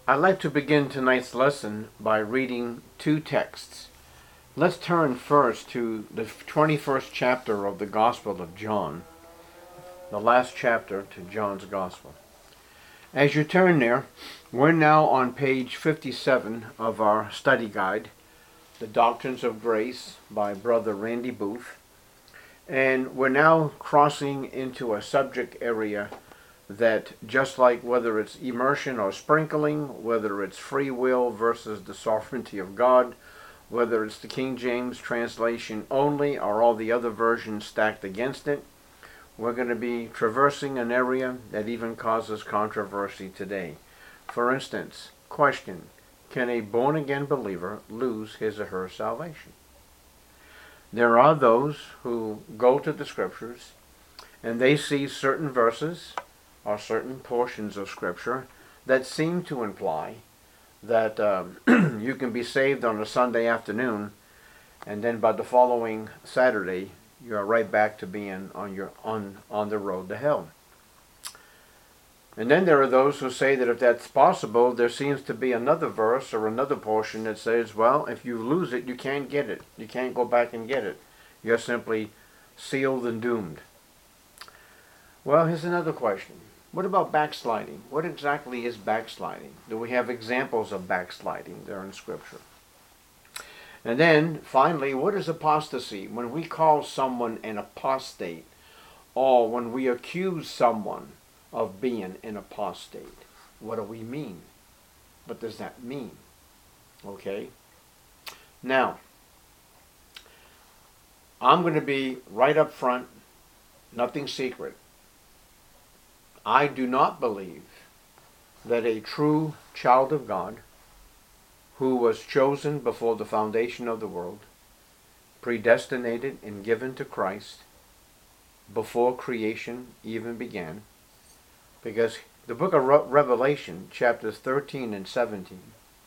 I'd like to begin tonight's lesson by reading two texts. Let's turn first to the 21st chapter of the Gospel of John, the last chapter to John's Gospel. As you turn there, we're now on page 57 of our study guide, The Doctrines of Grace by Brother Randy Booth. And we're now crossing into a subject area that, just like whether it's immersion or sprinkling, whether it's free will versus the sovereignty of God, whether it's the King James translation only or all the other versions stacked against it, we're going to be traversing an area that even causes controversy today. For instance, question: can a born-again believer lose his or her salvation? There are those who go to the Scriptures and they see certain verses or certain portions of Scripture that seem to imply that you can be saved on a Sunday afternoon, and then by the following Saturday you're right back to being on the road to hell. And then there are those who say that if that's possible, there seems to be another verse or another portion that says, well, if you lose it, you can't get it. You can't go back and get it. You're simply sealed and doomed. Well, here's another question. What about backsliding? What exactly is backsliding? Do we have examples of backsliding there in Scripture? And then, finally, what is apostasy? When we call someone an apostate, or when we accuse someone of being an apostate, what do we mean? What does that mean? Okay? Now, I'm going to be right up front, nothing secret. I do not believe that a true child of God who was chosen before the foundation of the world, predestinated and given to Christ before creation even began, because the book of Revelation, chapters 13 and 17,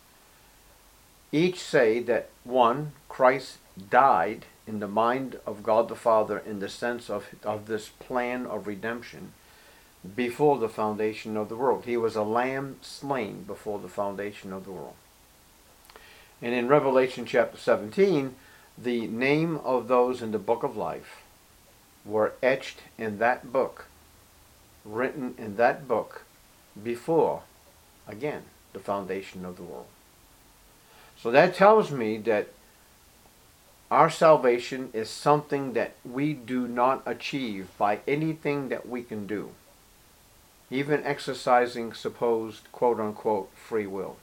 each say that, one, Christ died in the mind of God the Father in the sense of this plan of redemption before the foundation of the world. He was a lamb slain before the foundation of the world. And in Revelation chapter 17, the name of those in the book of life were etched in that book, written in that book before, again, the foundation of the world. So that tells me that our salvation is something that we do not achieve by anything that we can do, even exercising supposed quote-unquote free will.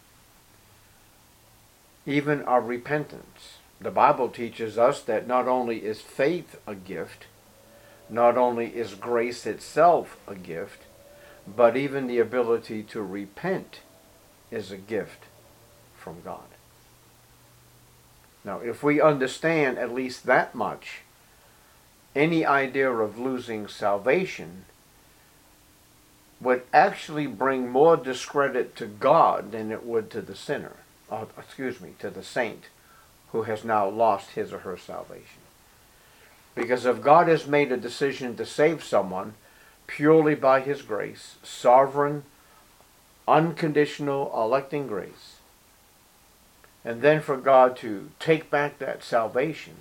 Even our repentance. The Bible teaches us that not only is faith a gift, not only is grace itself a gift, but even the ability to repent is a gift from God. Now, if we understand at least that much, any idea of losing salvation would actually bring more discredit to God than it would to the sinner, to the saint who has now lost his or her salvation. Because if God has made a decision to save someone purely by His grace, sovereign, unconditional, electing grace, and then for God to take back that salvation,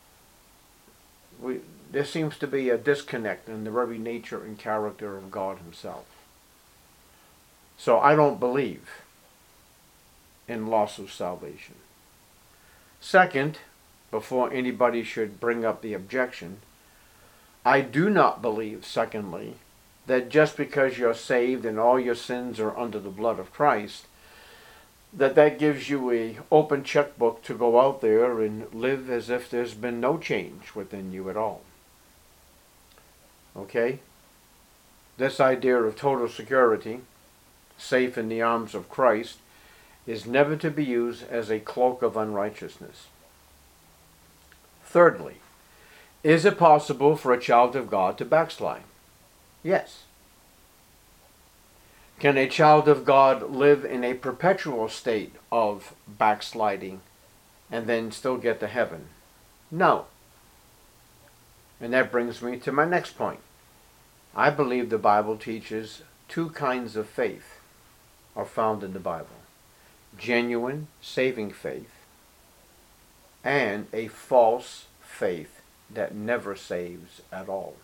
there seems to be a disconnect in the very nature and character of God Himself. So I don't believe in loss of salvation. Second, before anybody should bring up the objection, I do not believe, secondly, that just because you're saved and all your sins are under the blood of Christ, that gives you an open checkbook to go out there and live as if there's been no change within you at all. Okay? This idea of total security, safe in the arms of Christ, is never to be used as a cloak of unrighteousness. Thirdly, is it possible for a child of God to backslide? Yes. Can a child of God live in a perpetual state of backsliding and then still get to heaven? No. And that brings me to my next point. I believe the Bible teaches two kinds of faith are found in the Bible. genuine saving faith and a false faith that never saves at all.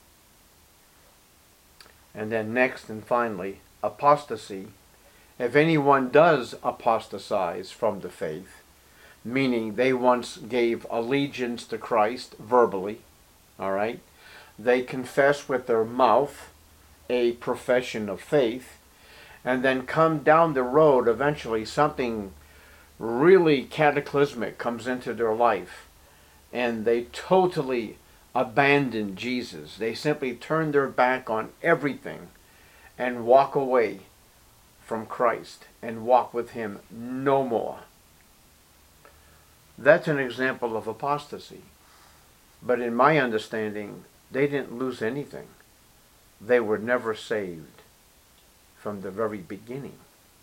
And then next and finally, apostasy. If anyone does apostatize from the faith, meaning they once gave allegiance to Christ verbally, all right, they confess with their mouth a profession of faith, and then come down the road, eventually something really cataclysmic comes into their life, and they totally abandon Jesus. They simply turn their back on everything and walk away from Christ and walk with Him no more. That's an example of apostasy. But in my understanding, they didn't lose anything. They were never saved from the very beginning.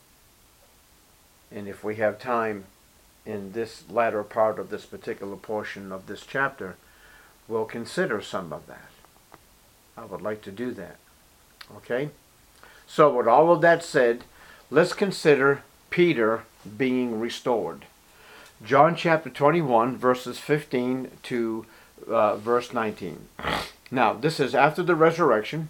And if we have time in this latter part of this particular portion of this chapter, we'll consider some of that. I would like to do that. Okay? So with all of that said, let's consider Peter being restored. John chapter 21, verses 15 to verse 19. Now, this is after the resurrection.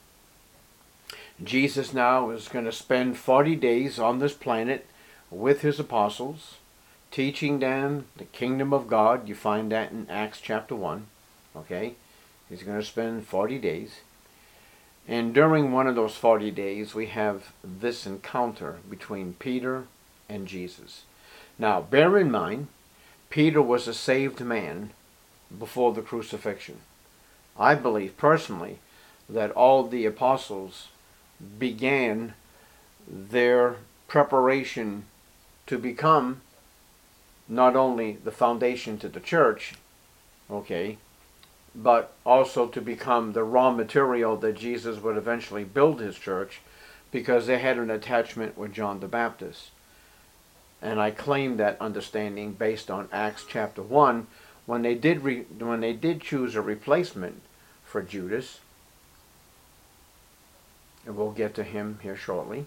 Jesus now is going to spend 40 days on this planet with his apostles, teaching them the kingdom of God. You find that in Acts chapter 1. Okay? He's going to spend 40 days. And during one of those 40 days, we have this encounter between Peter and Jesus. Now, bear in mind, Peter was a saved man before the crucifixion. I believe personally that all the apostles began their preparation to become not only the foundation to the church, okay, but also to become the raw material that Jesus would eventually build his church, because they had an attachment with John the Baptist. And I claim that understanding based on Acts chapter 1, when they did choose a replacement for Judas, and we'll get to him here shortly,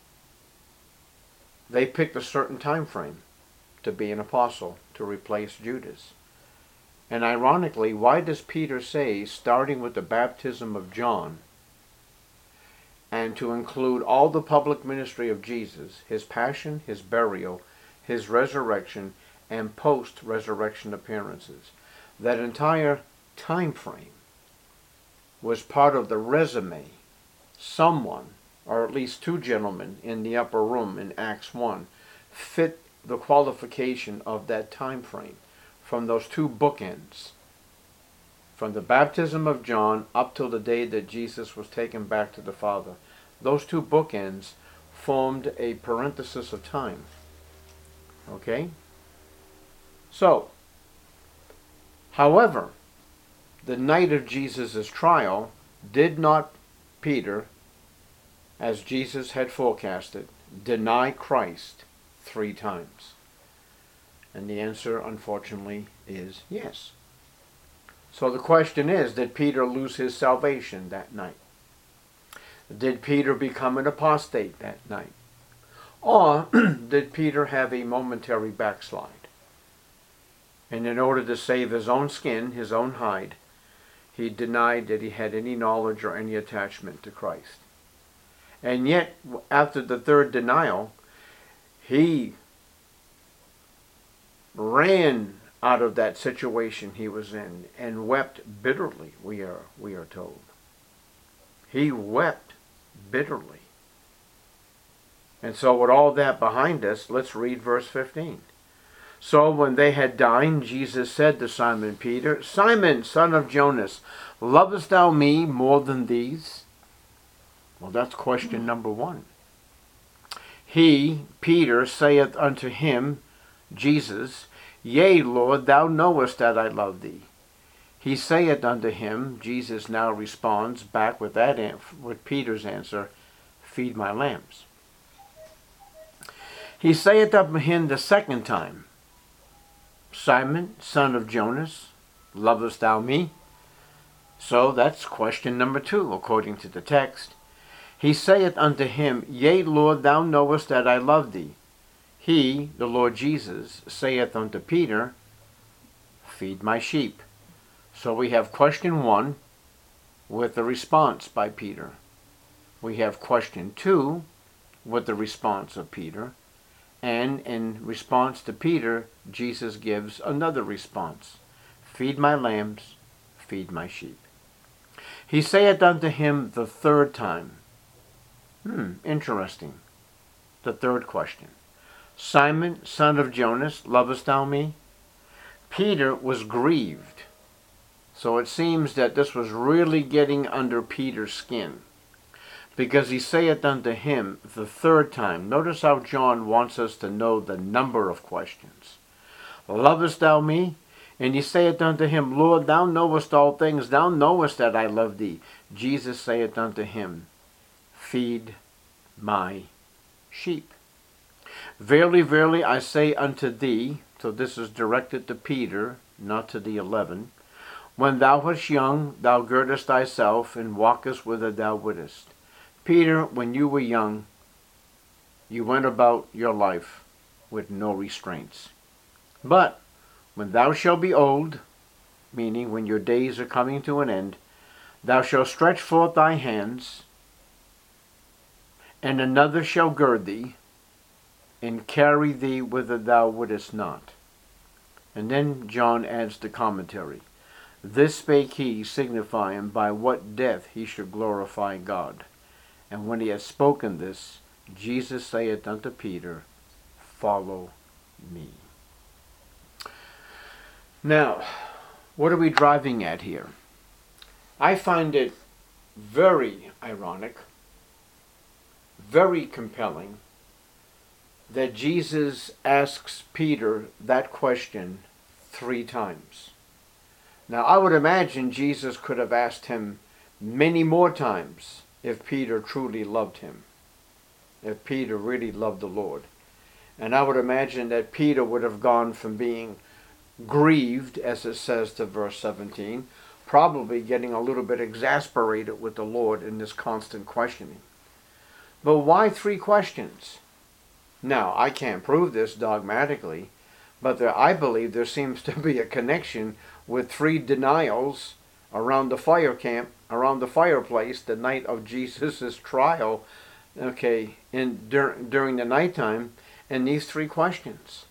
they picked a certain time frame to be an apostle to replace Judas. And ironically, why does Peter say, starting with the baptism of John, and to include all the public ministry of Jesus, his passion, his burial, his resurrection, and post-resurrection appearances? That entire time frame was part of the resume someone, or at least two gentlemen in the upper room in Acts 1, fit the qualification of that time frame from those two bookends, from the baptism of John up till the day that Jesus was taken back to the Father. Those two bookends formed a parenthesis of time. Okay? So, however, the night of Jesus' trial, did not Peter, as Jesus had forecasted, deny Christ 3 times? And the answer, unfortunately, is yes. So the question is, did Peter lose his salvation that night? Did Peter become an apostate that night? Or did Peter have a momentary backslide? And in order to save his own skin, his own hide, he denied that he had any knowledge or any attachment to Christ. And yet, after the third denial, he ran out of that situation he was in and wept bitterly, we are told. He wept bitterly. And so with all that behind us, let's read verse 15. So when they had dined, Jesus said to Simon Peter, Simon, son of Jonas, lovest thou me more than these? Well, that's question number 1. He, Peter, saith unto him, Jesus, Yea, Lord, thou knowest that I love thee. He saith unto him, Jesus now responds back with with Peter's answer, Feed my lambs. He saith unto him the second time, Simon, son of Jonas, lovest thou me? So that's question number 2, according to the text. He saith unto him, Yea, Lord, thou knowest that I love thee. He, the Lord Jesus, saith unto Peter, Feed my sheep. So we have question 1 with the response by Peter. We have question 2 with the response of Peter. And in response to Peter, Jesus gives another response. Feed my lambs, feed my sheep. He saith unto him the third time. Interesting. The third question. Simon, son of Jonas, lovest thou me? Peter was grieved. So it seems that this was really getting under Peter's skin. Because he saith unto him the third time. Notice how John wants us to know the number of questions. Lovest thou me? And he saith unto him, Lord, thou knowest all things. Thou knowest that I love thee. Jesus saith unto him, Feed my sheep. Verily, verily, I say unto thee, so this is directed to Peter, not to the 11, when thou wast young, thou girdest thyself, and walkest whither thou wouldest. Peter, when you were young, you went about your life with no restraints. But when thou shalt be old, meaning when your days are coming to an end, thou shalt stretch forth thy hands, and another shall gird thee, and carry thee whither thou wouldest not. And then John adds the commentary. This spake he, signifying by what death he should glorify God. And when he had spoken this, Jesus saith unto Peter, Follow me. Now, what are we driving at here? I find it very ironic, very compelling, that Jesus asks Peter that question 3 times. Now, I would imagine Jesus could have asked him many more times if Peter truly loved him, if Peter really loved the Lord. And I would imagine that Peter would have gone from being grieved, as it says to verse 17, probably getting a little bit exasperated with the Lord in this constant questioning. But why 3 questions? Now, I can't prove this dogmatically, but I believe there seems to be a connection with 3 denials around the fire camp, around the fireplace, the night of Jesus' trial, during the nighttime, and these 3 questions.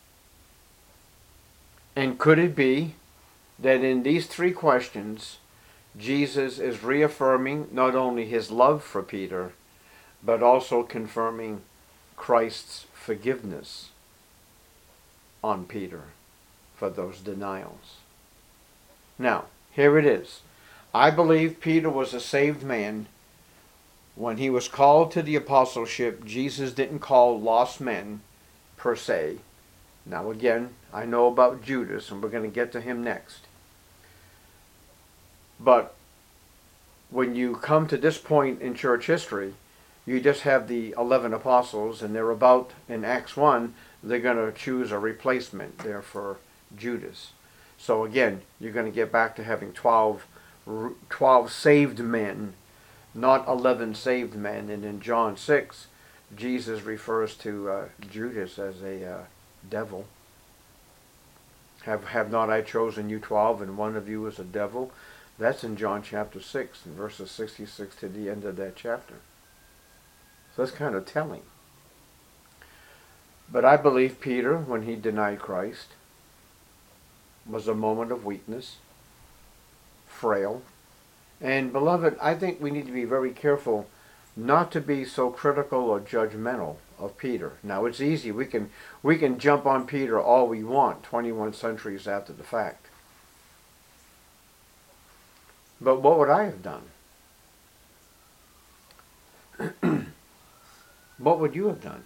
And could it be that in these 3 questions, Jesus is reaffirming not only his love for Peter, but also confirming Christ's forgiveness on Peter for those denials? Now, here it is. I believe Peter was a saved man. When he was called to the apostleship, Jesus didn't call lost men per se. Now again, I know about Judas, and we're going to get to him next. But when you come to this point in church history, you just have the 11 apostles, and they're about, in Acts 1, they're going to choose a replacement there for Judas. So again, you're going to get back to having 12 saved men, not 11 saved men. And in John 6, Jesus refers to Judas as a devil. Have not I chosen you 12, and one of you is a devil? That's in John chapter 6, and verses 66 to the end of that chapter. So that's kind of telling. But I believe Peter, when he denied Christ, was a moment of weakness, frail. And beloved, I think we need to be very careful not to be so critical or judgmental of Peter. Now, it's easy. We can jump on Peter all we want 21 centuries after the fact. But what would I have done? What would you have done?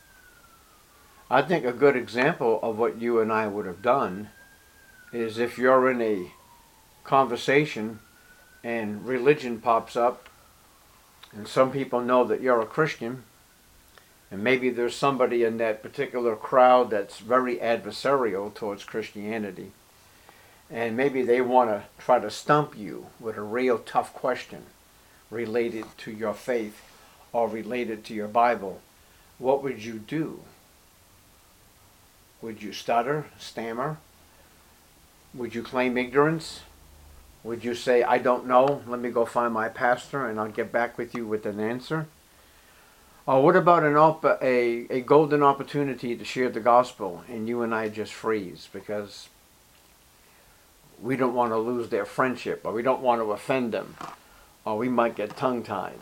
I think a good example of what you and I would have done is if you're in a conversation and religion pops up, and some people know that you're a Christian, and maybe there's somebody in that particular crowd that's very adversarial towards Christianity, and maybe they want to try to stump you with a real tough question related to your faith or related to your Bible. What would you do? Would you stutter, stammer? Would you claim ignorance? Would you say, I don't know, let me go find my pastor and I'll get back with you with an answer? Or what about a golden opportunity to share the gospel and you and I just freeze because we don't want to lose their friendship, or we don't want to offend them, or we might get tongue-tied?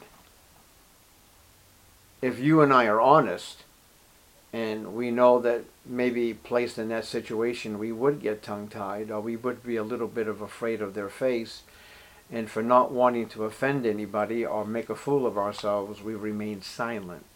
If you and I are honest, and we know that maybe placed in that situation we would get tongue-tied, or we would be a little bit afraid of their face, and for not wanting to offend anybody or make a fool of ourselves, we remain silent.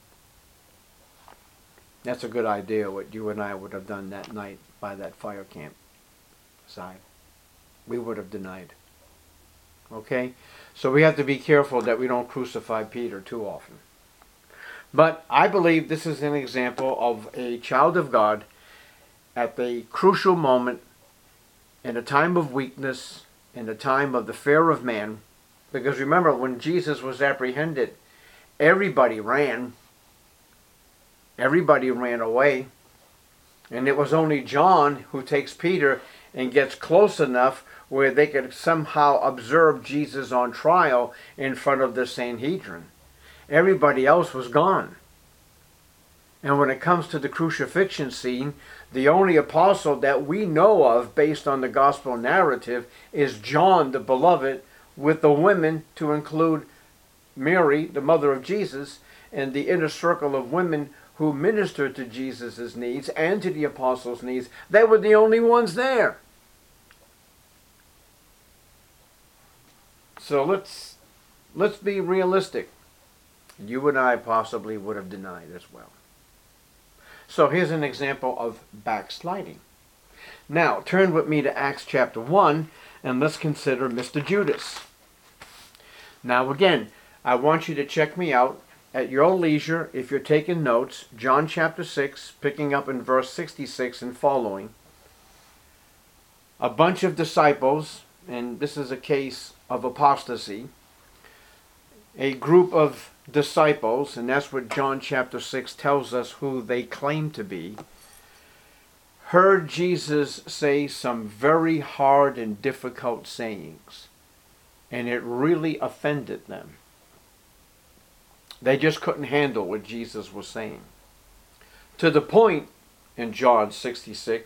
That's a good idea, what you and I would have done that night by that fire camp side. We would have denied. Okay? So we have to be careful that we don't crucify Peter too often. But I believe this is an example of a child of God at the crucial moment, in a time of weakness, in a time of the fear of man. Because remember, when Jesus was apprehended, everybody ran. Everybody ran away. And it was only John who takes Peter and gets close enough where they could somehow observe Jesus on trial in front of the Sanhedrin. Everybody else was gone. And when it comes to the crucifixion scene, the only apostle that we know of based on the gospel narrative is John the Beloved, with the women, to include Mary, the mother of Jesus, and the inner circle of women who ministered to Jesus' needs and to the apostles' needs. They were the only ones there. So let's be realistic. You and I possibly would have denied as well. So here's an example of backsliding. Now, turn with me to Acts chapter 1, and let's consider Mr. Judas. Now again, I want you to check me out at your leisure if you're taking notes. John chapter 6, picking up in verse 66 and following. A bunch of disciples, and this is a case of apostasy, a group of disciples, and that's what John chapter 6 tells us who they claim to be, heard Jesus say some very hard and difficult sayings, and it really offended them. They just couldn't handle what Jesus was saying. To the point, in John 6,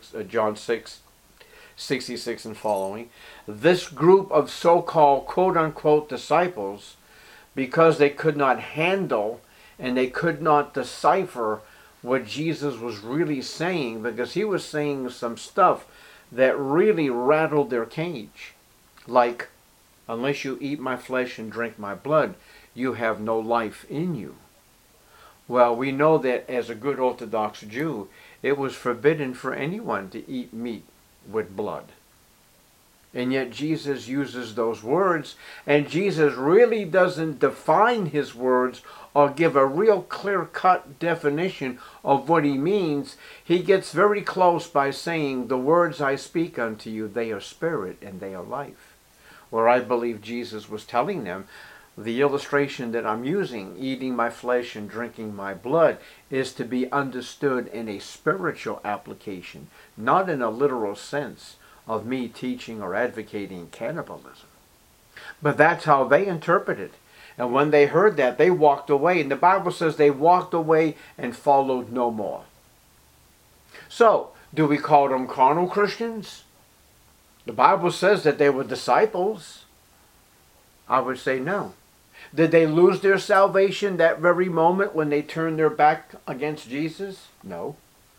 66 and following, this group of so-called quote-unquote disciples, because they could not handle and they could not decipher what Jesus was really saying, because he was saying some stuff that really rattled their cage. Like, unless you eat my flesh and drink my blood, you have no life in you. Well, we know that as a good Orthodox Jew, it was forbidden for anyone to eat meat with blood. And yet Jesus uses those words, and Jesus really doesn't define his words or give a real clear-cut definition of what he means. He gets very close by saying, the words I speak unto you, they are spirit and they are life. Where I believe Jesus was telling them, the illustration that I'm using, eating my flesh and drinking my blood, is to be understood in a spiritual application, not in a literal sense of me teaching or advocating cannibalism. But that's how they interpret it. And when they heard that, they walked away. And the Bible says they walked away and followed no more. So, do we call them carnal Christians? The Bible says that they were disciples. I would say no. Did they lose their salvation that very moment when they turned their back against Jesus? No.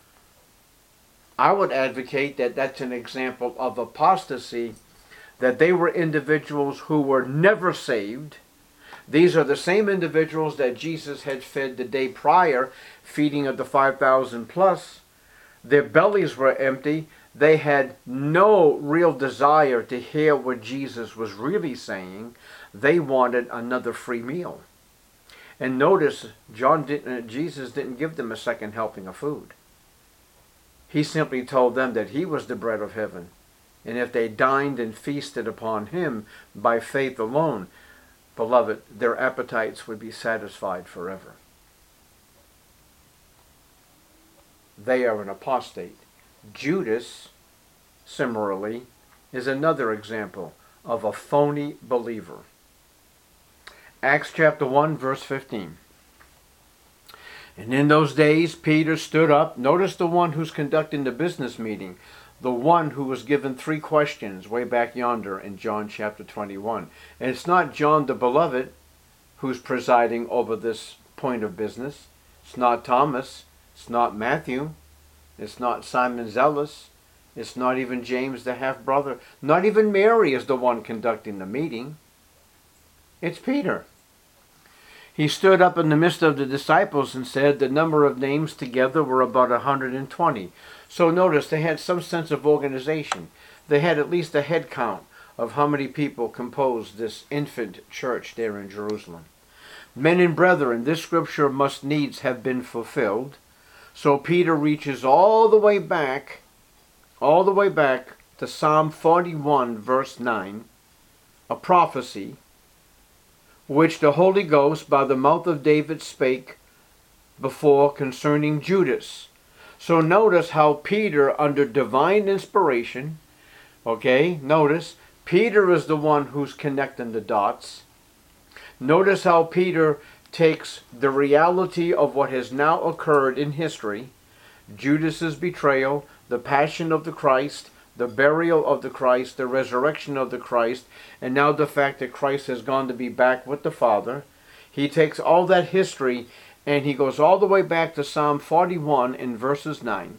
I would advocate that that's an example of apostasy, that they were individuals who were never saved. These are the same individuals that Jesus had fed the day prior, feeding of the 5,000 plus. Their bellies were empty. They had no real desire to hear what Jesus was really saying. They wanted another free meal. And notice, Jesus didn't give them a second helping of food. He simply told them that he was the bread of heaven. And if they dined and feasted upon him by faith alone, beloved, their appetites would be satisfied forever. They are an apostate. Judas, similarly, is another example of a phony believer. Acts chapter 1, verse 15. And in those days, Peter stood up. Notice the one who's conducting the business meeting. The one who was given 3 questions way back yonder in John chapter 21. And it's not John the Beloved who's presiding over this point of business. It's not Thomas. It's not Matthew. It's not Simon Zealous. It's not even James the half-brother. Not even Mary is the one conducting the meeting. It's Peter. He stood up in the midst of the disciples and said the number of names together were about 120. So notice they had some sense of organization. They had at least a head count of how many people composed this infant church there in Jerusalem. Men and brethren, this scripture must needs have been fulfilled. So Peter reaches all the way back to Psalm 41 verse 9, a prophecy which the Holy Ghost by the mouth of David spake before concerning Judas. So notice how Peter, under divine inspiration, notice, Peter is the one who's connecting the dots. Notice how Peter takes the reality of what has now occurred in history, Judas's betrayal, the passion of the Christ, the burial of the Christ, the resurrection of the Christ, and now the fact that Christ has gone to be back with the Father. He takes all that history and he goes all the way back to Psalm 41 in verses 9,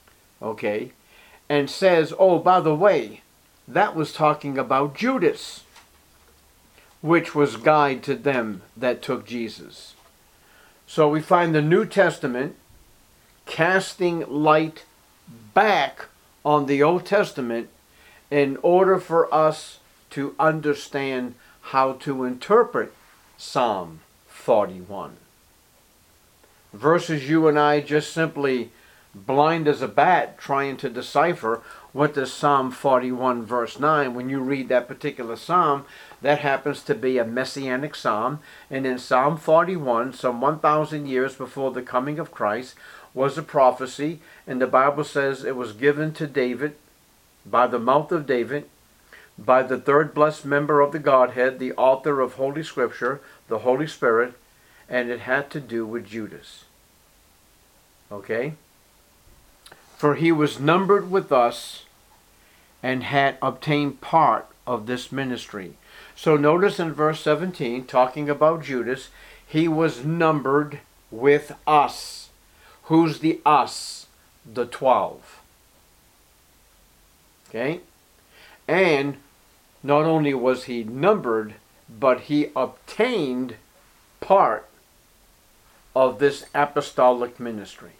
and says, oh, by the way, that was talking about Judas, which was guide to them that took Jesus. So we find the New Testament casting light back on the Old Testament in order for us to understand how to interpret Psalm 41. Versus you and I just simply blind as a bat trying to decipher what does Psalm 41 verse 9, when you read that particular psalm, that happens to be a messianic psalm. And in Psalm 41, some 1,000 years before the coming of Christ, was a prophecy, and the Bible says it was given to David by the mouth of David, by the third blessed member of the Godhead, the author of Holy Scripture, the Holy Spirit, and it had to do with Judas. For he was numbered with us and had obtained part of this ministry. So notice in verse 17, talking about Judas, he was numbered with us. Who's the us? The 12. And not only was he numbered, but he obtained part of this apostolic ministry.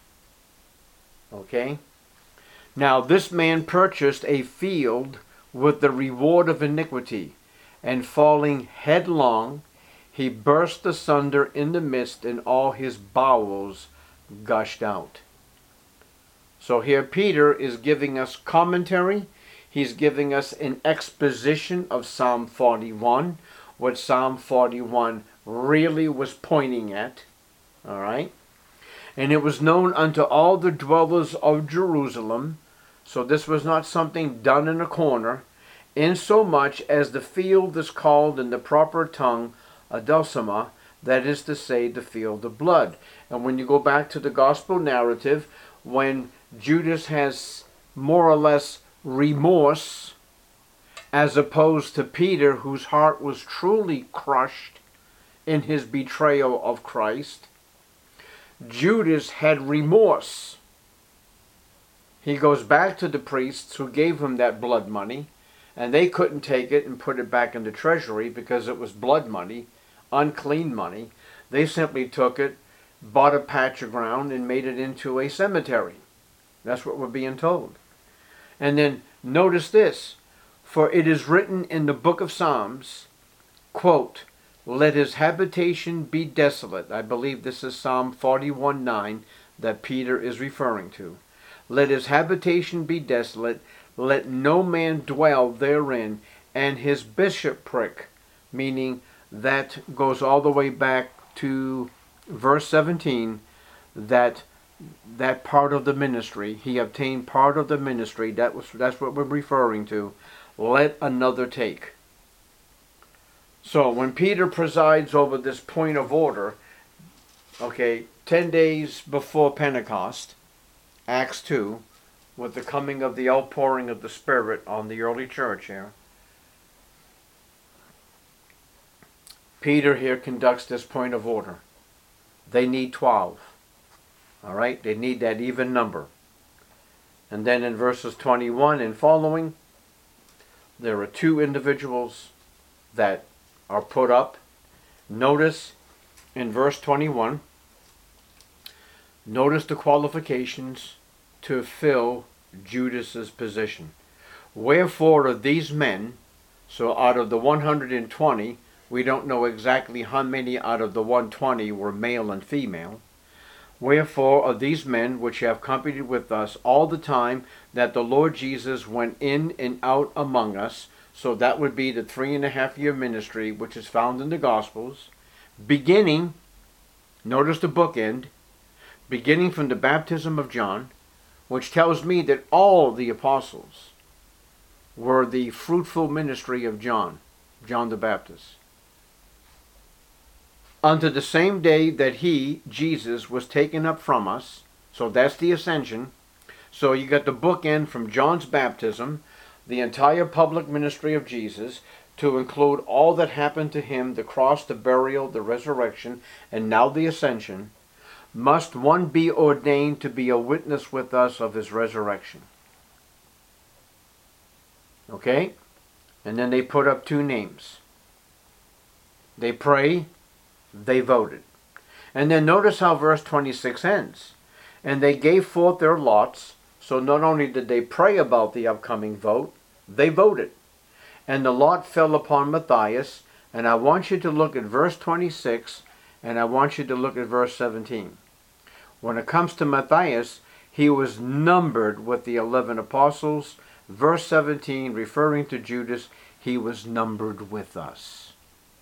Now this man purchased a field with the reward of iniquity, and falling headlong, he burst asunder in the midst, and all his bowels gushed out. So here Peter is giving us commentary. He's giving us an exposition of Psalm 41, what Psalm 41 really was pointing at. And it was known unto all the dwellers of Jerusalem. So this was not something done in a corner, insomuch as the field is called in the proper tongue Adulsama, that is to say, the field of blood. And when you go back to the gospel narrative, when Judas has more or less remorse, as opposed to Peter, whose heart was truly crushed in his betrayal of Christ, Judas had remorse. He goes back to the priests who gave him that blood money, and they couldn't take it and put it back in the treasury because it was blood money, unclean money. They simply took it, bought a patch of ground, and made it into a cemetery. That's what we're being told. And then notice this, for it is written in the book of Psalms, quote, let his habitation be desolate. I believe this is Psalm 41:9 that Peter is referring to. Let his habitation be desolate, let no man dwell therein, and his bishopric, meaning that goes all the way back to verse 17, that that part of the ministry. He obtained part of the ministry. That's what we're referring to. Let another take. So when Peter presides over this point of order, okay, 10 days before Pentecost, Acts 2, with the coming of the outpouring of the Spirit on the early church here, Peter here conducts this point of order. They need 12. All right? They need that even number. And then in verses 21 and following, there are two individuals that are put up. Notice in verse 21, notice the qualifications to fill Judas's position. Wherefore of these men, so out of the 120, we don't know exactly how many out of the 120 were male and female. Wherefore of these men which have companied with us all the time that the Lord Jesus went in and out among us, so that would be the 3.5-year ministry which is found in the Gospels, beginning, notice the bookend, beginning from the baptism of John, which tells me that all the apostles were the fruitful ministry of John the Baptist, unto the same day that he, Jesus, was taken up from us. So that's the ascension. So you got the bookend from John's baptism, the entire public ministry of Jesus, to include all that happened to him, the cross, the burial, the resurrection, and now the ascension. Must one be ordained to be a witness with us of his resurrection. Okay? And then they put up two names. They pray, they voted. And then notice how verse 26 ends. And they gave forth their lots. So not only did they pray about the upcoming vote, they voted. And the lot fell upon Matthias. And I want you to look at verse 26, and I want you to look at verse 17. When it comes to Matthias, he was numbered with the 11 apostles. Verse 17, referring to Judas, he was numbered with us.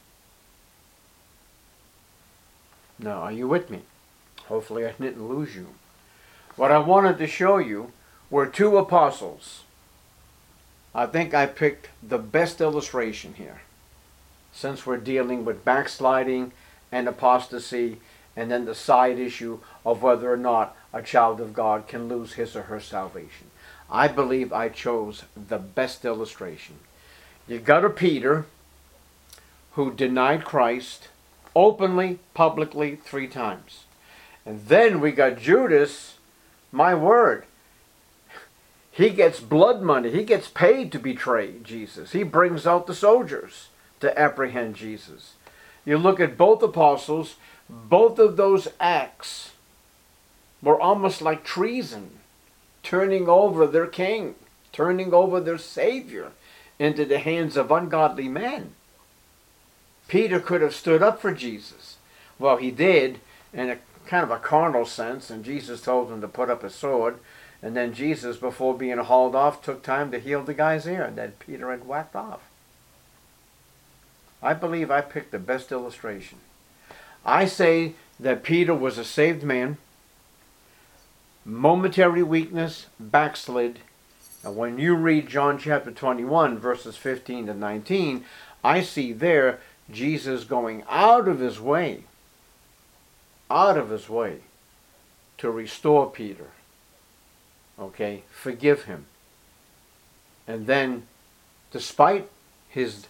Now, are you with me? Hopefully I didn't lose you. What I wanted to show you were two apostles. I think I picked the best illustration here, since we're dealing with backsliding and apostasy, and then the side issue of whether or not a child of God can lose his or her salvation. I believe I chose the best illustration. You got a Peter who denied Christ openly, publicly, 3 times. And then we got Judas, my word. He gets blood money. He gets paid to betray Jesus. He brings out the soldiers to apprehend Jesus. You look at both apostles, both of those acts were almost like treason, turning over their king, turning over their Savior into the hands of ungodly men. Peter could have stood up for Jesus. Well, he did in a kind of a carnal sense, and Jesus told him to put up his sword. And then Jesus, before being hauled off, took time to heal the guy's ear that Peter had whacked off. I believe I picked the best illustration. I say that Peter was a saved man, momentary weakness, backslid. And when you read John chapter 21, verses 15 to 19, I see there Jesus going out of his way to restore Peter. Okay, forgive him. And then, despite his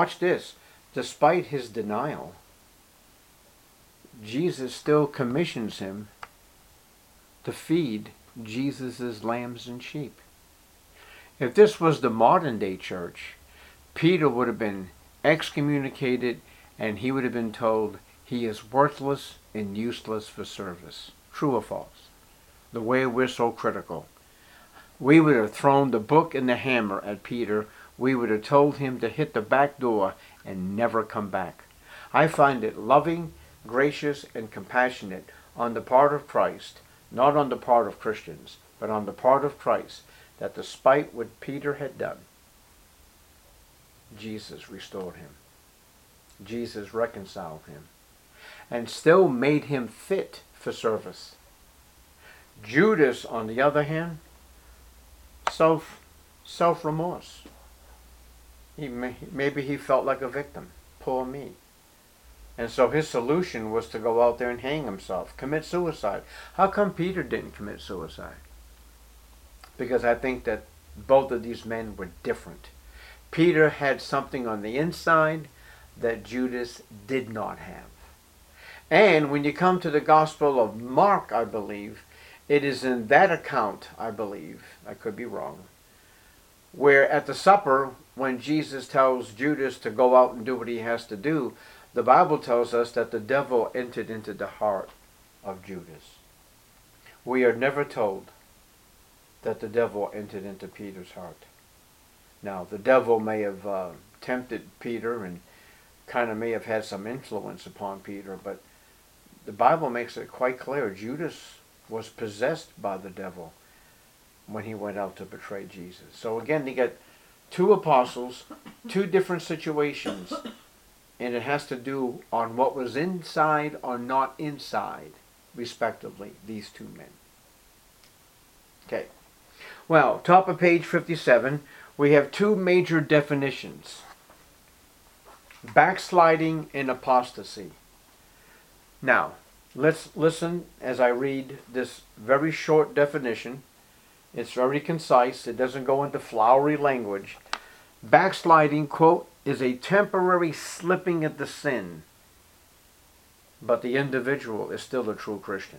denial, Jesus still commissions him to feed Jesus' lambs and sheep. If this was the modern day church, Peter would have been excommunicated and he would have been told he is worthless and useless for service. True or false? The way we're so critical. We would have thrown the book and the hammer at Peter. We would have told him to hit the back door and never come back. I find it loving, gracious, and compassionate on the part of Christ, not on the part of Christians, but on the part of Christ, that despite what Peter had done, Jesus restored him. Jesus reconciled him and still made him fit for service. Judas, on the other hand, self-remorse. Maybe he felt like a victim. Poor me. And so his solution was to go out there and hang himself, commit suicide. How come Peter didn't commit suicide? Because I think that both of these men were different. Peter had something on the inside that Judas did not have. And when you come to the Gospel of Mark, I believe, it is in that account, I believe, I could be wrong, where at the supper, when Jesus tells Judas to go out and do what he has to do, the Bible tells us that the devil entered into the heart of Judas. We are never told that the devil entered into Peter's heart. Now, the devil may have tempted Peter and kind of may have had some influence upon Peter, but the Bible makes it quite clear Judas was possessed by the devil when he went out to betray Jesus. So again, you get two apostles, two different situations, and it has to do on what was inside or not inside, respectively, these two men. Okay. Well, top of page 57, we have two major definitions. Backsliding and apostasy. Now, let's listen as I read this very short definition. It's very concise. It doesn't go into flowery language. Backsliding, quote, is a temporary slipping into sin, but the individual is still a true Christian.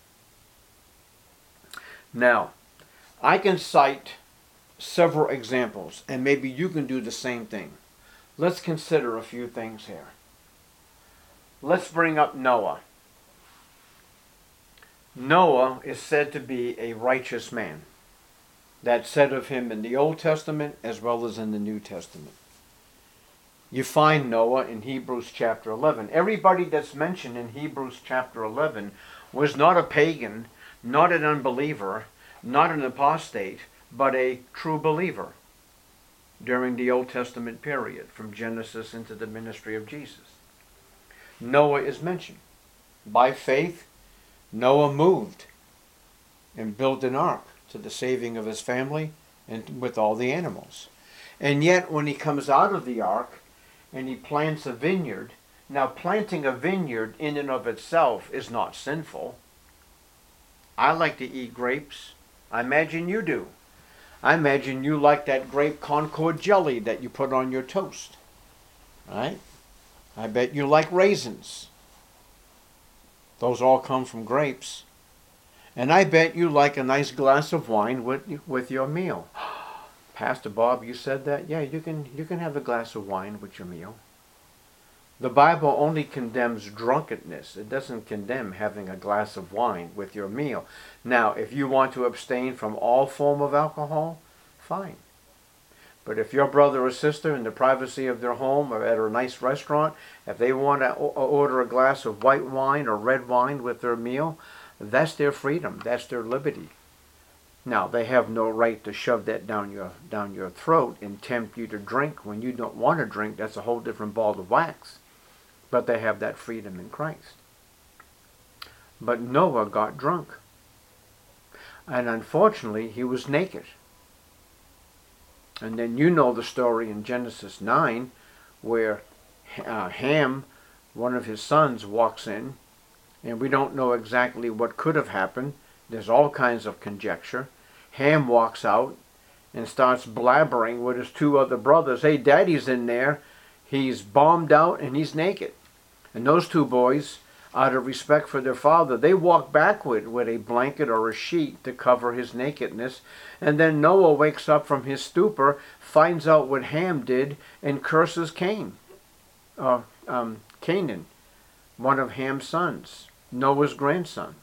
Now, I can cite several examples, and maybe you can do the same thing. Let's consider a few things here. Let's bring up Noah. Noah is said to be a righteous man. That's said of him in the Old Testament as well as in the New Testament. You find Noah in Hebrews chapter 11. Everybody that's mentioned in Hebrews chapter 11 was not a pagan, not an unbeliever, not an apostate, but a true believer during the Old Testament period, from Genesis into the ministry of Jesus. Noah is mentioned. By faith, Noah moved and built an ark to the saving of his family and with all the animals. And yet, when he comes out of the ark and he plants a vineyard, now planting a vineyard in and of itself is not sinful. I like to eat grapes. I imagine you do. I imagine you like that grape Concord jelly that you put on your toast. Right? I bet you like raisins. Those all come from grapes. And I bet you like a nice glass of wine with your meal. Pastor Bob, you said that? Yeah, you can have a glass of wine with your meal. The Bible only condemns drunkenness. It doesn't condemn having a glass of wine with your meal. Now, if you want to abstain from all form of alcohol, fine. But if your brother or sister in the privacy of their home or at a nice restaurant, if they want to order a glass of white wine or red wine with their meal, that's their freedom. That's their liberty. Now, they have no right to shove that down your throat and tempt you to drink when you don't want to drink. That's a whole different ball of wax. But they have that freedom in Christ. But Noah got drunk. And unfortunately, he was naked. And then you know the story in Genesis 9 where Ham, one of his sons, walks in. And we don't know exactly what could have happened. There's all kinds of conjecture. Ham walks out and starts blabbering with his two other brothers. Hey, Daddy's in there. He's bombed out and he's naked. And those two boys, out of respect for their father, they walk backward with a blanket or a sheet to cover his nakedness. And then Noah wakes up from his stupor, finds out what Ham did, and curses Canaan, one of Ham's sons, Noah's grandson.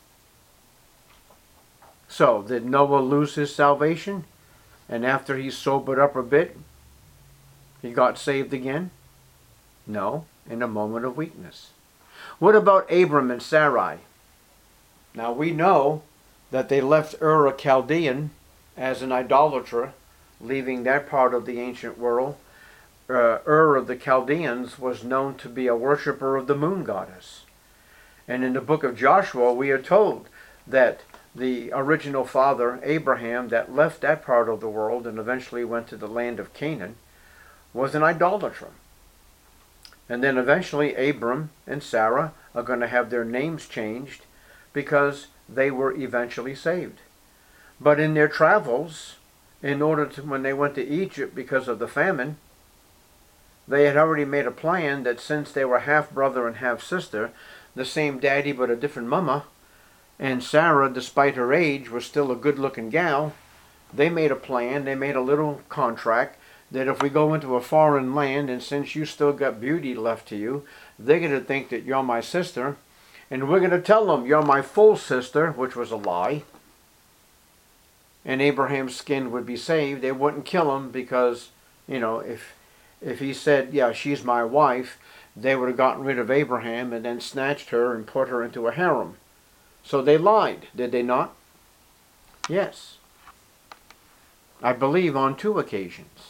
So, did Noah lose his salvation? And after he sobered up a bit, he got saved again? No, in a moment of weakness. What about Abram and Sarai? Now we know that they left Ur a Chaldean as an idolater, leaving that part of the ancient world. Ur of the Chaldeans was known to be a worshiper of the moon goddess. And in the book of Joshua we are told that the original father, Abraham, that left that part of the world and eventually went to the land of Canaan, was an idolater. And then eventually Abram and Sarah are going to have their names changed because they were eventually saved. But in their travels, in order to, when they went to Egypt because of the famine, they had already made a plan that since they were half brother and half sister, the same daddy but a different mama, and Sarah, despite her age, was still a good-looking gal, they made a plan, they made a little contract, that if we go into a foreign land, and since you still got beauty left to you, they're going to think that you're my sister, and we're going to tell them you're my full sister, which was a lie, and Abraham's skin would be saved. They wouldn't kill him because, you know, if he said, yeah, she's my wife, they would have gotten rid of Abraham and then snatched her and put her into a harem. So they lied, did they not? Yes. I believe on 2 occasions.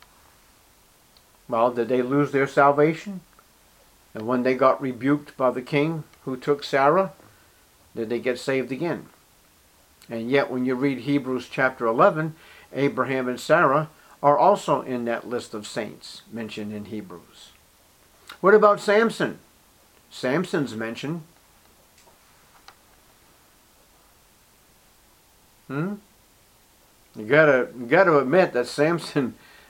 Well, did they lose their salvation? And when they got rebuked by the king who took Sarah, did they get saved again? And yet when you read Hebrews chapter 11, Abraham and Sarah are also in that list of saints mentioned in Hebrews. What about Samson? Samson's mentioned. You gotta admit that Samson,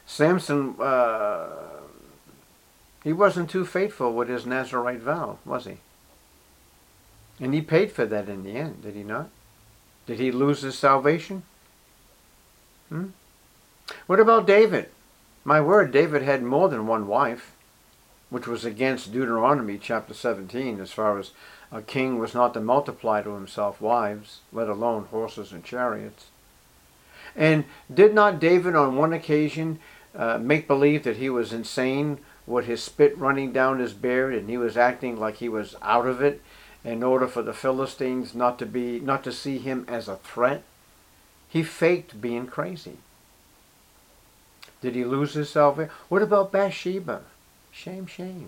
he wasn't too faithful with his Nazirite vow, was he? And he paid for that in the end, did he not? Did he lose his salvation? What about David? My word, David had more than one wife, which was against Deuteronomy chapter 17, as far as a king was not to multiply to himself wives, let alone horses and chariots. And did not David on one occasion make believe that he was insane with his spit running down his beard, and he was acting like he was out of it in order for the Philistines not to see him as a threat? He faked being crazy. Did he lose his salvation? What about Bathsheba? Shame, shame.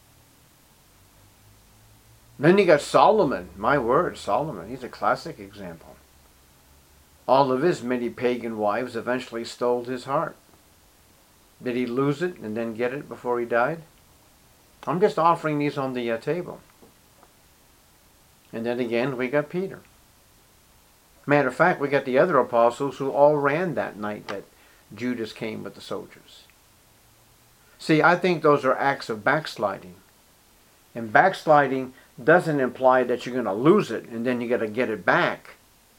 Then you got Solomon. My word, Solomon. He's a classic example. All of his many pagan wives eventually stole his heart. Did he lose it and then get it before he died? I'm just offering these on the table. And then again, we got Peter. Matter of fact, we got the other apostles who all ran that night that Judas came with the soldiers. See, I think those are acts of backsliding. And backsliding doesn't imply that you're going to lose it and then you got to get it back.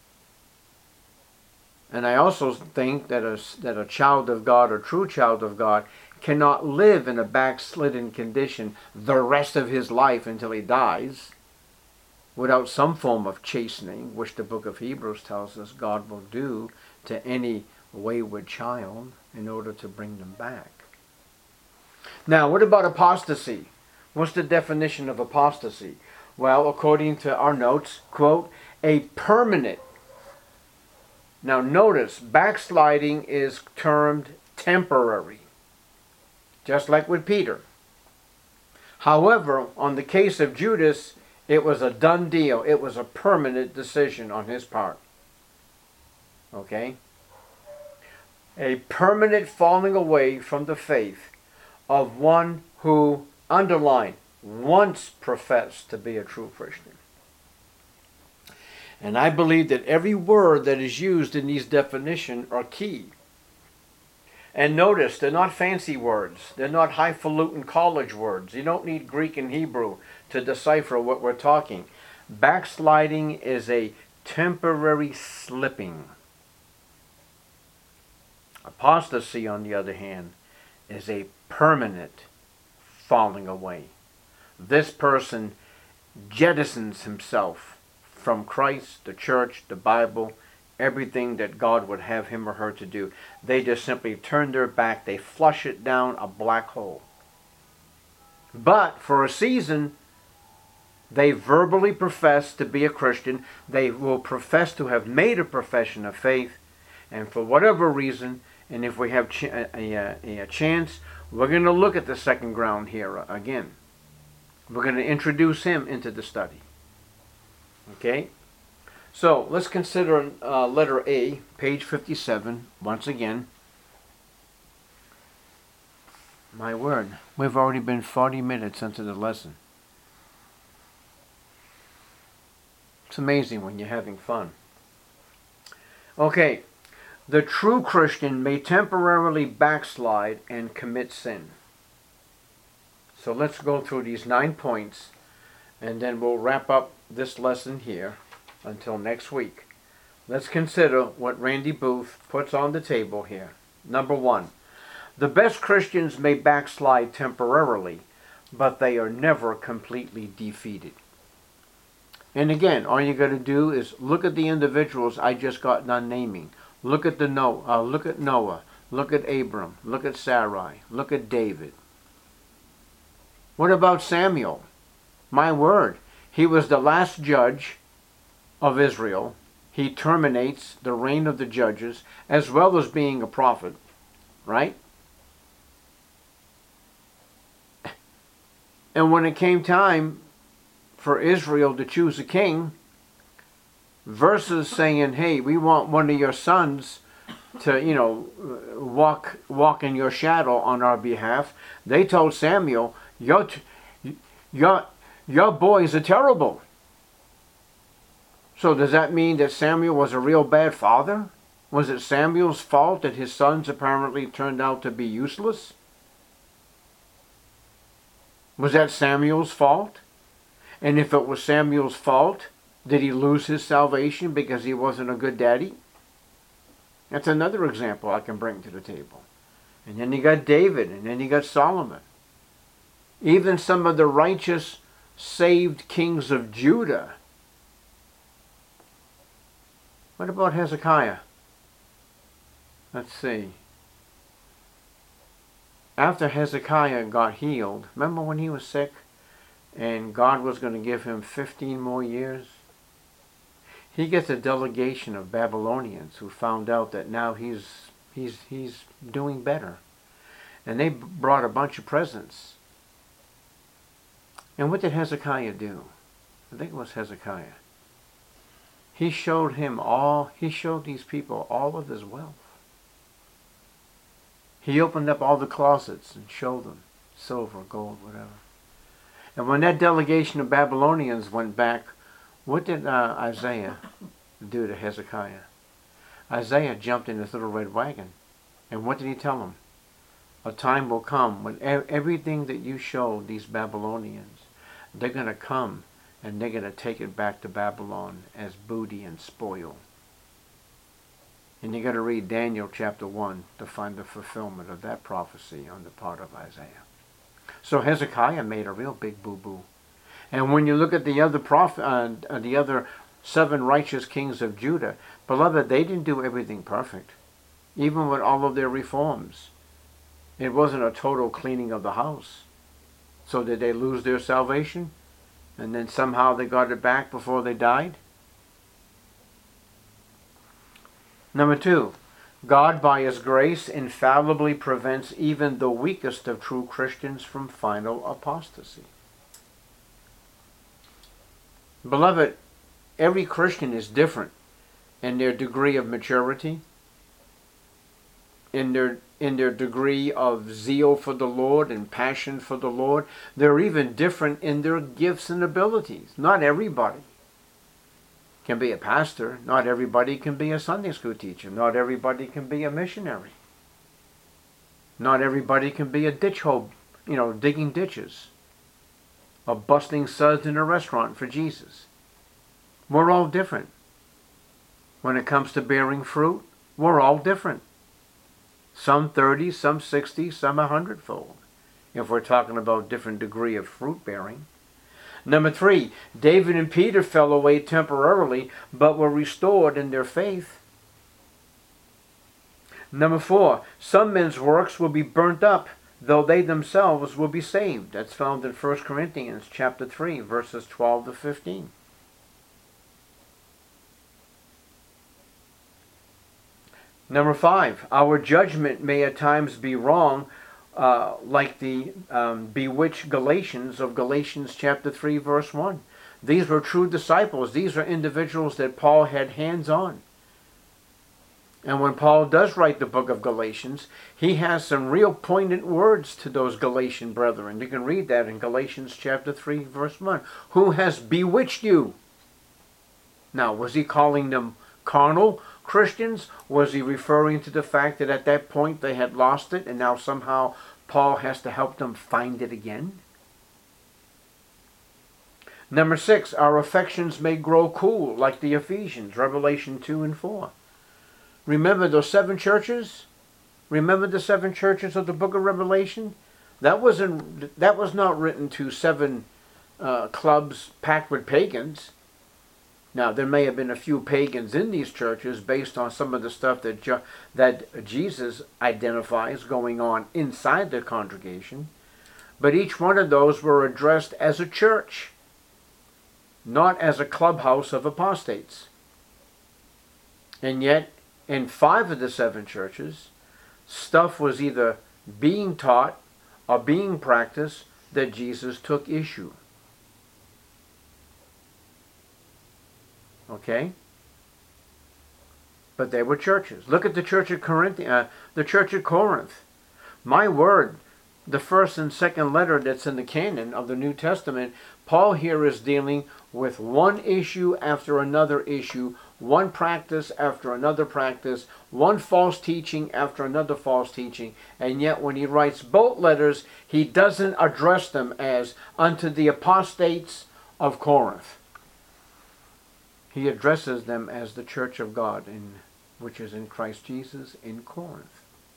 And I also think that a child of God, or true child of God, cannot live in a backslidden condition the rest of his life until he dies without some form of chastening, which the book of Hebrews tells us God will do to any wayward child in order to bring them back. Now, what about apostasy? What's the definition of apostasy? Well, according to our notes, quote, a permanent. Now notice, backsliding is termed temporary, just like with Peter. However, on the case of Judas, it was a done deal. It was a permanent decision on his part. Okay? A permanent falling away from the faith of one who, underline, once professed to be a true Christian. And I believe that every word that is used in these definitions are key. And notice, they're not fancy words. They're not highfalutin college words. You don't need Greek and Hebrew to decipher what we're talking. Backsliding is a temporary slipping. Apostasy, on the other hand, is a permanent falling away. This person jettisons himself from Christ, the church, the Bible, everything that God would have him or her to do. They just simply turn their back. They flush it down a black hole. But for a season, they verbally profess to be a Christian. They will profess to have made a profession of faith. And for whatever reason, and if we have a chance, we're going to look at the second ground here again. We're going to introduce him into the study. Okay? So let's consider letter A, page 57, once again. My word, we've already been 40 minutes into the lesson. It's amazing when you're having fun. Okay, the true Christian may temporarily backslide and commit sin. So let's go through these 9 points, and then we'll wrap up this lesson here until next week. Let's consider what Randy Booth puts on the table here. Number 1, the best Christians may backslide temporarily, but they are never completely defeated. And again, all you got to do is look at the individuals I just got done naming. Look at Noah, look at Abram, look at Sarai, look at David. What about Samuel? My word, he was the last judge of Israel. He terminates the reign of the judges as well as being a prophet, right? And when it came time for Israel to choose a king, versus saying, hey, we want one of your sons to, walk in your shadow on our behalf, they told Samuel, your boys are terrible. So does that mean that Samuel was a real bad father? Was it Samuel's fault that his sons apparently turned out to be useless? Was that Samuel's fault? And if it was Samuel's fault, did he lose his salvation because he wasn't a good daddy? That's another example I can bring to the table. And then you got David, and then you got Solomon. Even some of the righteous, saved kings of Judah. What about Hezekiah? Let's see. After Hezekiah got healed, remember when he was sick and God was going to give him 15 more years? He gets a delegation of Babylonians who found out that now he's doing better. And they brought a bunch of presents. And what did Hezekiah do? I think it was Hezekiah. He showed these people all of his wealth. He opened up all the closets and showed them silver, gold, whatever. And when that delegation of Babylonians went back, what did Isaiah do to Hezekiah? Isaiah jumped in his little red wagon. And what did he tell him? A time will come when everything that you showed these Babylonians, they're going to come and they're going to take it back to Babylon as booty and spoil. And you got to read Daniel chapter 1 to find the fulfillment of that prophecy on the part of Isaiah. So Hezekiah made a real big boo-boo. And when you look at the other 7 righteous kings of Judah, beloved, they didn't do everything perfect. Even with all of their reforms. It wasn't a total cleaning of the house. So did they lose their salvation? And then somehow they got it back before they died? Number 2, God by His grace infallibly prevents even the weakest of true Christians from final apostasy. Beloved, every Christian is different in their degree of maturity, in their degree of zeal for the Lord and passion for the Lord. They're even different in their gifts and abilities. Not everybody can be a pastor. Not everybody can be a Sunday school teacher. Not everybody can be a missionary. Not everybody can be a ditch hole, digging ditches. Or busting suds in a restaurant for Jesus. We're all different. When it comes to bearing fruit, we're all different. Some 30, some 60, some 100-fold. If we're talking about different degree of fruit bearing. Number 3, David and Peter fell away temporarily, but were restored in their faith. Number 4, some men's works will be burnt up, though they themselves will be saved. That's found in 1 Corinthians chapter 3, verses 12 to 15. Number 5, our judgment may at times be wrong, like the bewitched Galatians of Galatians chapter 3, verse 1. These were true disciples. These are individuals that Paul had hands on. And when Paul does write the book of Galatians, he has some real poignant words to those Galatian brethren. You can read that in Galatians chapter 3, verse 1. Who has bewitched you? Now, was he calling them carnal Christians? Was he referring to the fact that at that point they had lost it and now somehow Paul has to help them find it again? Number 6, our affections may grow cool like the Ephesians, Revelation 2 and 4. Remember those 7 churches? Remember the 7 churches of the book of Revelation? That was not written to 7 clubs packed with pagans. Now, there may have been a few pagans in these churches based on some of the stuff that Jesus identifies going on inside the congregation. But each one of those were addressed as a church, not as a clubhouse of apostates. And yet, in 5 of the 7 churches, stuff was either being taught or being practiced that Jesus took issue. Okay? But they were churches. Look at the church at Corinth. My word, the first and second letter that's in the canon of the New Testament, Paul here is dealing with one issue after another issue, one practice after another practice, one false teaching after another false teaching, and yet when he writes both letters, he doesn't address them as unto the apostates of Corinth. He addresses them as the church of God, which is in Christ Jesus in Corinth.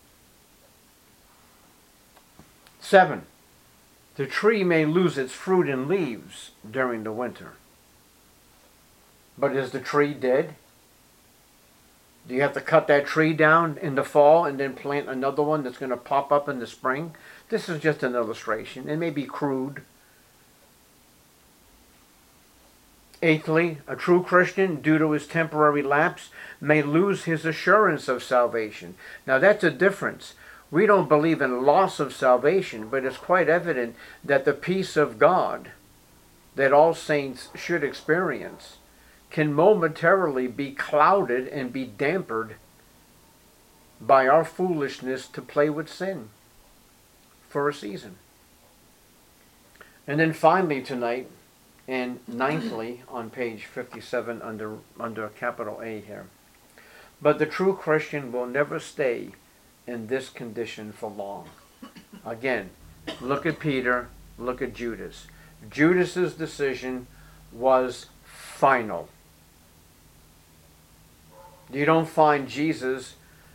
7. The tree may lose its fruit and leaves during the winter. But is the tree dead? Do you have to cut that tree down in the fall and then plant another one that's going to pop up in the spring? This is just an illustration. It may be crude. 8thly, a true Christian, due to his temporary lapse, may lose his assurance of salvation. Now that's a difference. We don't believe in loss of salvation, but it's quite evident that the peace of God that all saints should experience can momentarily be clouded and be dampened by our foolishness to play with sin for a season. And then finally tonight, and 9thly, on page 57 under capital A here, but the true Christian will never stay in this condition for long. Again, look at Peter, look at Judas. Judas's decision was final. You don't find Jesus,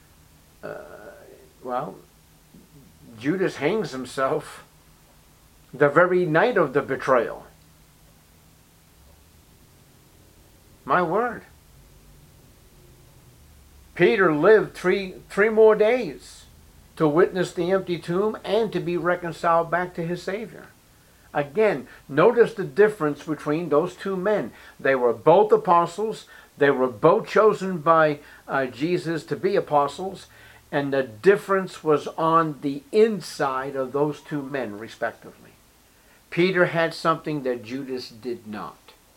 Judas hangs himself the very night of the betrayal. My word. Peter lived three more days to witness the empty tomb and to be reconciled back to his Savior. Again, notice the difference between those 2 men. They were both apostles. They were both chosen by Jesus to be apostles. And the difference was on the inside of those 2 men, respectively. Peter had something that Judas did not.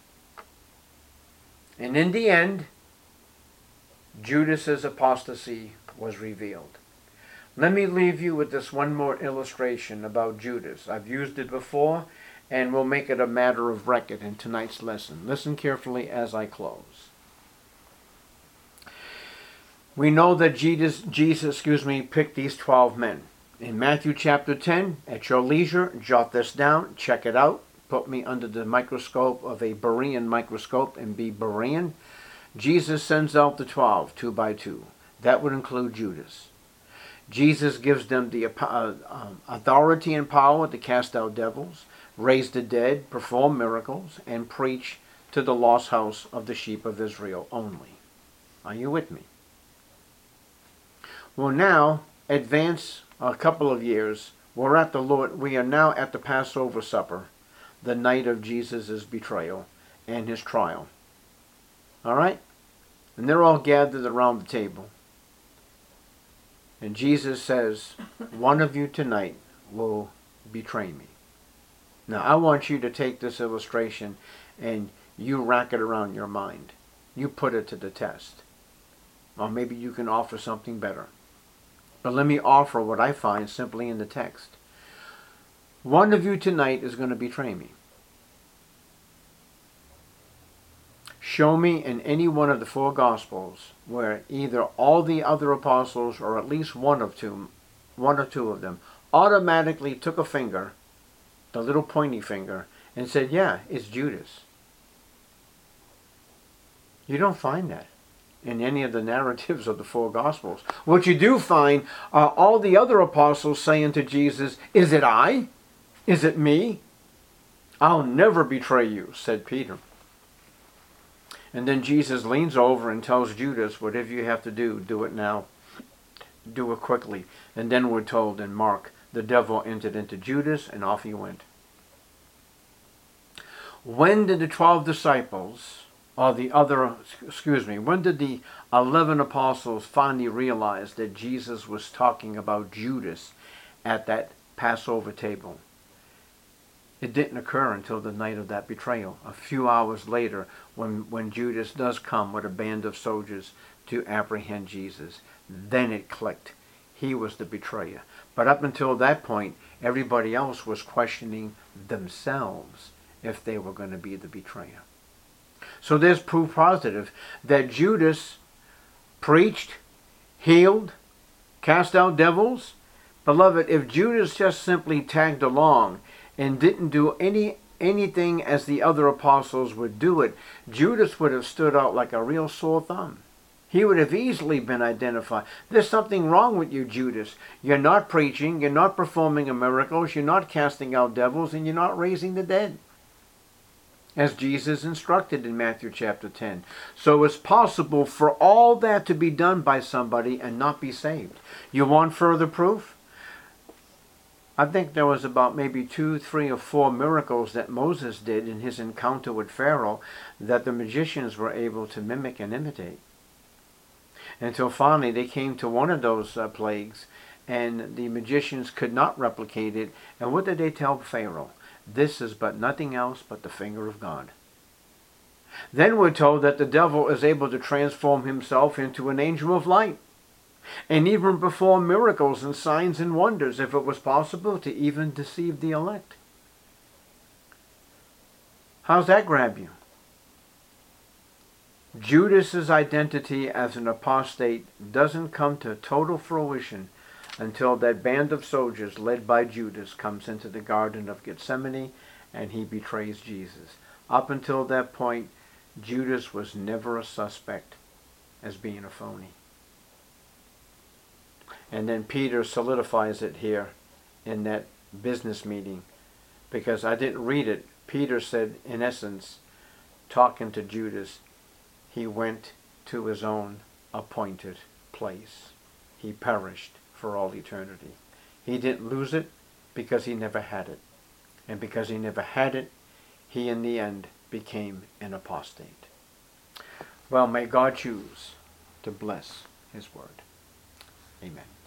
And in the end, Judas's apostasy was revealed. Let me leave you with this one more illustration about Judas. I've used it before, and we'll make it a matter of record in tonight's lesson. Listen carefully as I close. We know that Jesus picked these 12 men. In Matthew chapter 10, at your leisure, jot this down, check it out. Put me under the microscope of a Berean microscope and be Berean. Jesus sends out the 12, 2 by 2. That would include Judas. Jesus gives them the authority and power to cast out devils, raise the dead, perform miracles, and preach to the lost house of the sheep of Israel only. Are you with me? Well, now, advance a couple of years. We are now at the Passover supper, the night of Jesus' betrayal and his trial. All right? And they're all gathered around the table. And Jesus says, one of you tonight will betray me. Now, I want you to take this illustration and you rack it around your mind. You put it to the test. Or maybe you can offer something better. But let me offer what I find simply in the text. One of you tonight is going to betray me. Show me in any one of the four Gospels where either all the other apostles or at least one or two of them automatically took a finger, the little pointy finger, and said, yeah, it's Judas. You don't find that in any of the narratives of the four Gospels. What you do find are all the other apostles saying to Jesus, is it I? Is it me? I'll never betray you, said Peter. And then Jesus leans over and tells Judas, whatever you have to do, do it now. Do it quickly. And then we're told in Mark, the devil entered into Judas and off he went. When did the 12 disciples, when did the 11 apostles finally realize that Jesus was talking about Judas at that Passover table? It didn't occur until the night of that betrayal. A few hours later, when Judas does come with a band of soldiers to apprehend Jesus, then it clicked. He was the betrayer. But up until that point, everybody else was questioning themselves if they were going to be the betrayer. So there's proof positive that Judas preached, healed, cast out devils. Beloved, if Judas just simply tagged along and didn't do anything as the other apostles would do it, Judas would have stood out like a real sore thumb. He would have easily been identified. There's something wrong with you, Judas. You're not preaching, you're not performing miracles, you're not casting out devils, and you're not raising the dead, as Jesus instructed in Matthew chapter 10. So it's possible for all that to be done by somebody and not be saved. You want further proof? I think there was about maybe 2, 3, or 4 miracles that Moses did in his encounter with Pharaoh that the magicians were able to mimic and imitate. Until finally they came to one of those plagues and the magicians could not replicate it. And what did they tell Pharaoh? This is but nothing else but the finger of God. Then we're told that the devil is able to transform himself into an angel of light, and even perform miracles and signs and wonders, if it was possible to even deceive the elect. How's that grab you? Judas's identity as an apostate doesn't come to total fruition until that band of soldiers led by Judas comes into the Garden of Gethsemane and he betrays Jesus. Up until that point, Judas was never a suspect as being a phony. And then Peter solidifies it here in that business meeting, because I didn't read it. Peter said, in essence, talking to Judas, he went to his own appointed place. He perished for all eternity. He didn't lose it because he never had it. And because he never had it, he in the end became an apostate. Well, may God choose to bless his word. Amen.